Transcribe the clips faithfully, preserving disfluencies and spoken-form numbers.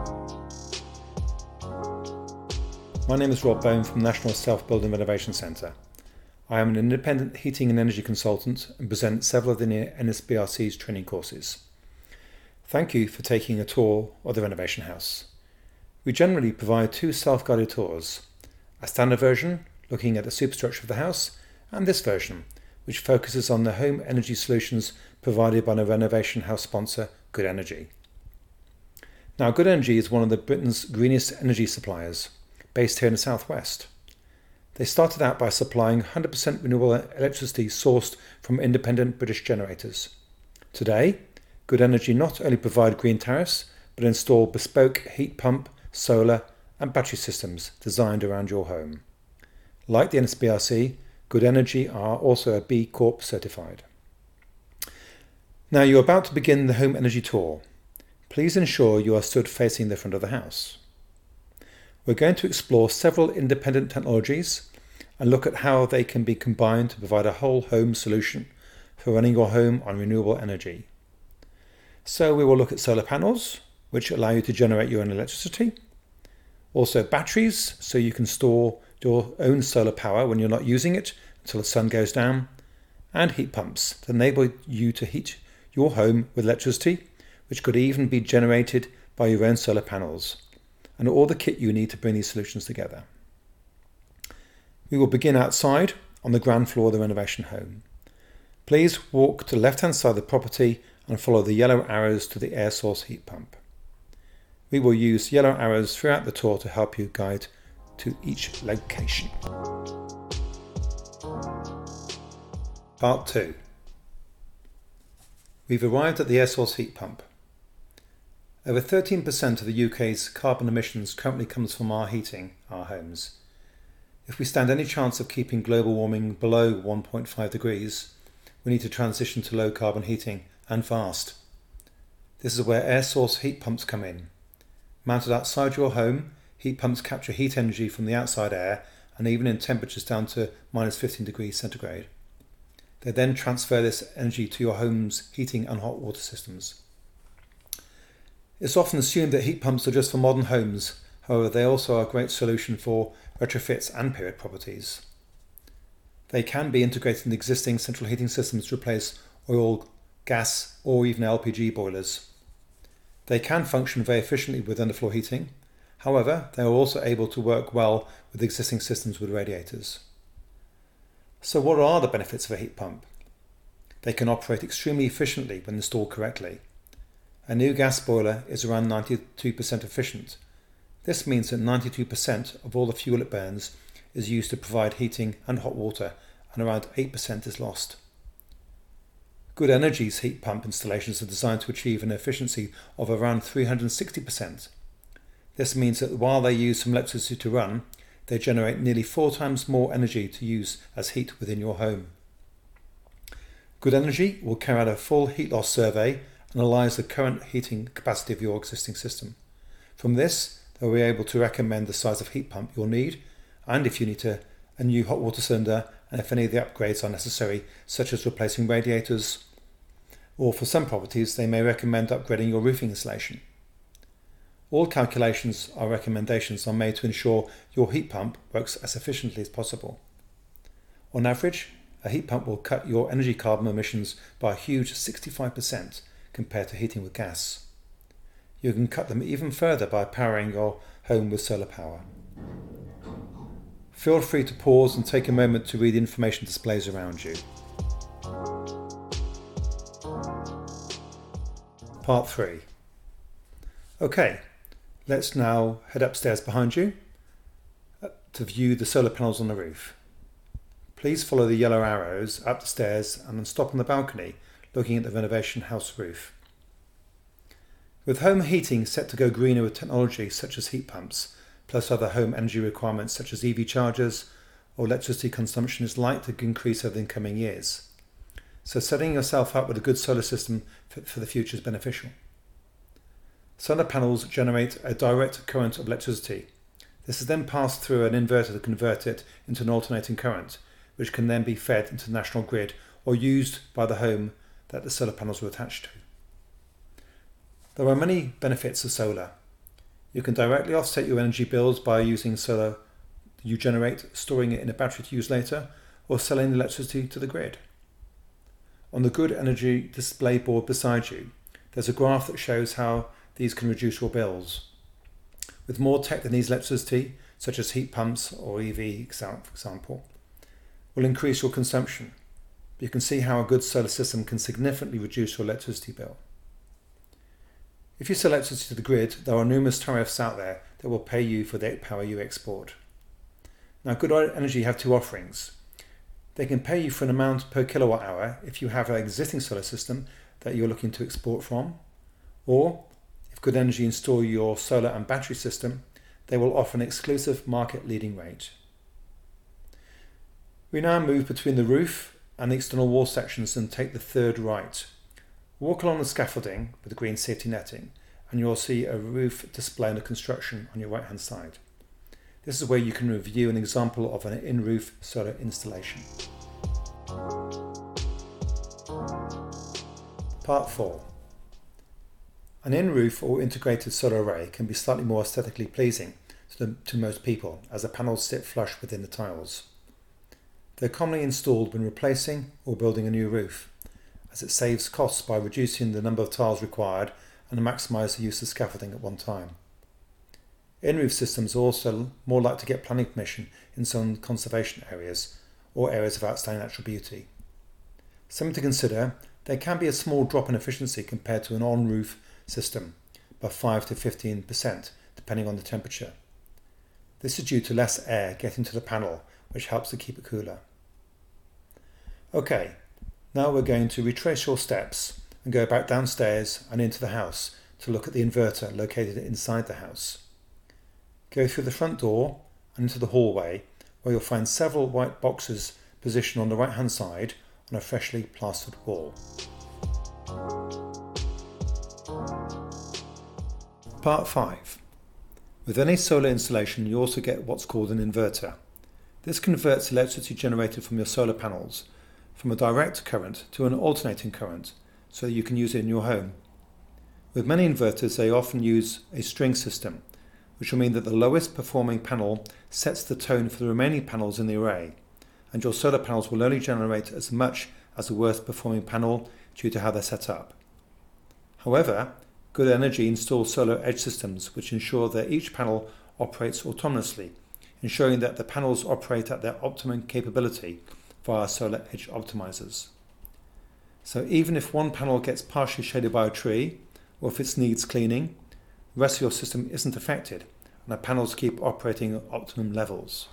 My name is Rob Bone from National Self-Building Renovation Centre. I am an independent heating and energy consultant and present several of the N S B R C's training courses. Thank you for taking a tour of the renovation house. We generally provide two self-guided tours, a standard version looking at the superstructure of the house and this version which focuses on the home energy solutions provided by the renovation house sponsor Good Energy. Now Good Energy is one of the Britain's greenest energy suppliers, based here in the southwest. They started out by supplying one hundred percent renewable electricity sourced from independent British generators. Today, Good Energy not only provide green tariffs, but install bespoke heat pump, solar and battery systems designed around your home. Like the N S B R C, Good Energy are also a B Corp certified. Now you're about to begin the home energy tour. Please ensure you are stood facing the front of the house. We're going to explore several independent technologies and look at how they can be combined to provide a whole home solution for running your home on renewable energy. So we will look at solar panels, which allow you to generate your own electricity. Also batteries, so you can store your own solar power when you're not using it until the sun goes down. And heat pumps that enable you to heat your home with electricity, which could even be generated by your own solar panels, and all the kit you need to bring these solutions together. We will begin outside on the ground floor of the renovation home. Please walk to the left hand side of the property and follow the yellow arrows to the air source heat pump. We will use yellow arrows throughout the tour to help you guide to each location. Part two. We've arrived at the air source heat pump. Over thirteen percent of the U K's carbon emissions currently comes from our heating our homes. If we stand any chance of keeping global warming below one point five degrees, we need to transition to low carbon heating, and fast. This is where air source heat pumps come in. Mounted outside your home, heat pumps capture heat energy from the outside air and even in temperatures down to minus fifteen degrees centigrade. They then transfer this energy to your home's heating and hot water systems. It's often assumed that heat pumps are just for modern homes. However, they also are a great solution for retrofits and period properties. They can be integrated in existing central heating systems to replace oil, gas or even L P G boilers. They can function very efficiently with underfloor heating. However, they are also able to work well with existing systems with radiators. So what are the benefits of a heat pump? They can operate extremely efficiently when installed correctly. A new gas boiler is around ninety-two percent efficient. This means that ninety-two percent of all the fuel it burns is used to provide heating and hot water, and around eight percent is lost. Good Energy's heat pump installations are designed to achieve an efficiency of around three hundred sixty percent. This means that while they use some electricity to run, they generate nearly four times more energy to use as heat within your home. Good Energy will carry out a full heat loss survey and analyse the current heating capacity of your existing system. From this, they will be able to recommend the size of heat pump you'll need, and if you need to, a new hot water cylinder, and if any of the upgrades are necessary, such as replacing radiators, or for some properties they may recommend upgrading your roofing insulation. All calculations or recommendations are made to ensure your heat pump works as efficiently as possible. On average, a heat pump will cut your energy carbon emissions by a huge sixty-five percent compared to heating with gas. You can cut them even further by powering your home with solar power. Feel free to pause and take a moment to read the information displays around you. Part three. Okay, let's now head upstairs behind you to view the solar panels on the roof. Please follow the yellow arrows up the stairs and then stop on the balcony looking at the renovation house roof. With home heating set to go greener with technology such as heat pumps, plus other home energy requirements such as E V chargers, or electricity consumption is likely to increase over the coming years. So setting yourself up with a good solar system for, for the future is beneficial. Solar panels generate a direct current of electricity. This is then passed through an inverter to convert it into an alternating current, which can then be fed into the national grid or used by the home that the solar panels are attached to. There are many benefits of solar. You can directly offset your energy bills by using solar you generate, storing it in a battery to use later, or selling the electricity to the grid. On the Good Energy display board beside you, there's a graph that shows how these can reduce your bills. With more tech that needs electricity, such as heat pumps or E V, for example, will increase your consumption. You can see how a good solar system can significantly reduce your electricity bill. If you sell electricity to the grid, there are numerous tariffs out there that will pay you for the power you export. Now, Good Energy have two offerings. They can pay you for an amount per kilowatt hour if you have an existing solar system that you're looking to export from, or if Good Energy install your solar and battery system, they will offer an exclusive market-leading rate. We now move between the roof and the external wall sections and take the third right. Walk along the scaffolding with the green safety netting and you'll see a roof display under construction on your right hand side. This is where you can review an example of an in-roof solar installation. Part four. An in-roof or integrated solar array can be slightly more aesthetically pleasing to, the, to most people as the panels sit flush within the tiles. They're commonly installed when replacing or building a new roof, as it saves costs by reducing the number of tiles required and maximise the use of scaffolding at one time. In-roof systems are also more likely to get planning permission in some conservation areas or areas of outstanding natural beauty. Something to consider, there can be a small drop in efficiency compared to an on-roof system, by five to fifteen percent, depending on the temperature. This is due to less air getting to the panel, which helps to keep it cooler. Okay, now we're going to retrace your steps and go back downstairs and into the house to look at the inverter located inside the house. Go through the front door and into the hallway, where you'll find several white boxes positioned on the right hand side on a freshly plastered wall. Part five. With any solar installation you also get what's called an inverter. This converts electricity generated from your solar panels from a direct current to an alternating current so that you can use it in your home. With many inverters they often use a string system, which will mean that the lowest performing panel sets the tone for the remaining panels in the array, and your solar panels will only generate as much as the worst performing panel due to how they're set up. However, Good Energy installs solar edge systems which ensure that each panel operates autonomously, ensuring that the panels operate at their optimum capability via solar edge optimizers. So even if one panel gets partially shaded by a tree, or if it needs cleaning, the rest of your system isn't affected, and the panels keep operating at optimum levels.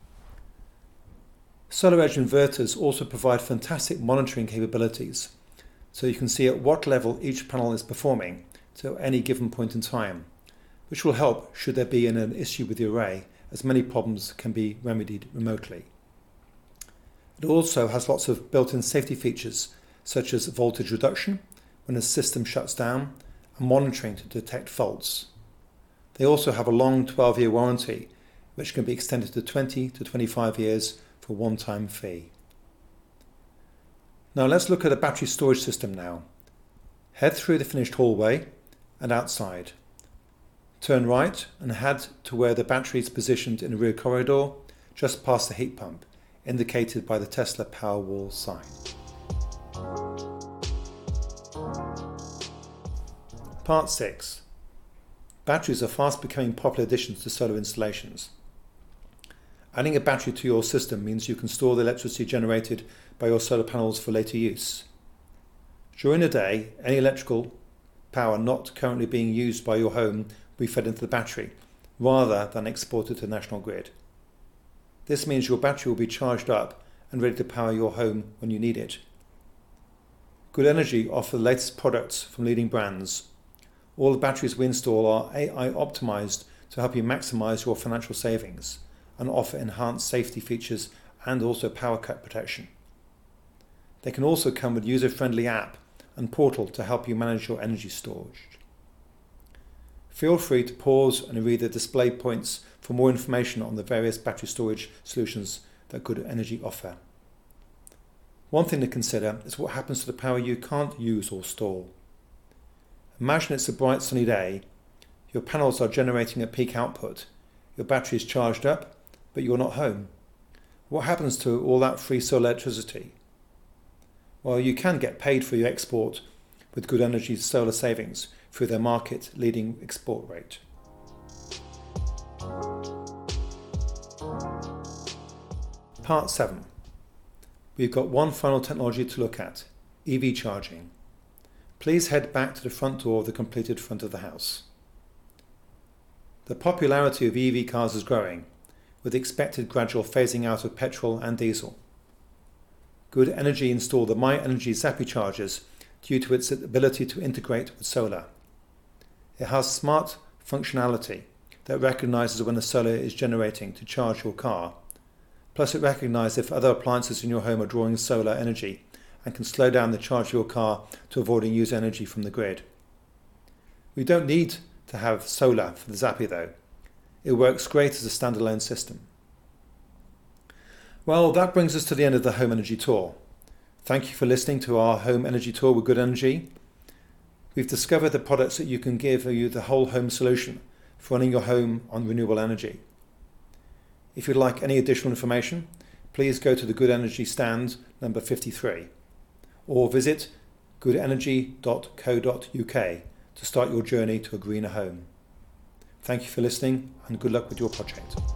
Solar edge inverters also provide fantastic monitoring capabilities, so you can see at what level each panel is performing to any given point in time, which will help should there be an issue with the array, as many problems can be remedied remotely. It also has lots of built-in safety features, such as voltage reduction when the system shuts down and monitoring to detect faults. They also have a long twelve year warranty, which can be extended to twenty to twenty-five years for a one-time fee. Now let's look at a battery storage system now. Head through the finished hallway and outside. Turn right and head to where the battery is positioned in the rear corridor, just past the heat pump, indicated by the Tesla Powerwall sign. Part six. Batteries are fast becoming popular additions to solar installations. Adding a battery to your system means you can store the electricity generated by your solar panels for later use. During the day, any electrical power not currently being used by your home will be fed into the battery, rather than exported to the national grid. This means your battery will be charged up and ready to power your home when you need it. Good Energy offer the latest products from leading brands. All the batteries we install are A I optimized to help you maximize your financial savings and offer enhanced safety features and also power cut protection. They can also come with user-friendly app and portal to help you manage your energy storage. Feel free to pause and read the display points for more information on the various battery storage solutions that Good Energy offer. One thing to consider is what happens to the power you can't use or store. Imagine it's a bright sunny day, Your panels are generating a peak output. Your battery is charged up, but you're not home. What happens to all that free solar electricity? Well, you can get paid for your export with Good Energy's solar savings through their market-leading export rate. Part seven. We've got one final technology to look at, E V charging. Please head back to the front door of the completed front of the house. The popularity of E V cars is growing, with the expected gradual phasing out of petrol and diesel. Good Energy installed the MyEnergy Zappi chargers due to its ability to integrate with solar. It has smart functionality that recognises when the solar is generating to charge your car. Plus it recognises if other appliances in your home are drawing solar energy and can slow down the charge of your car to avoiding user energy from the grid. We don't need to have solar for the Zappi though. It works great as a standalone system. Well, that brings us to the end of the Home Energy Tour. Thank you for listening to our Home Energy Tour with Good Energy. We've discovered the products that you can give you the whole home solution for running your home on renewable energy. If you'd like any additional information, please go to the Good Energy stand number fifty-three or visit good energy dot co dot U K to start your journey to a greener home. Thank you for listening and good luck with your project.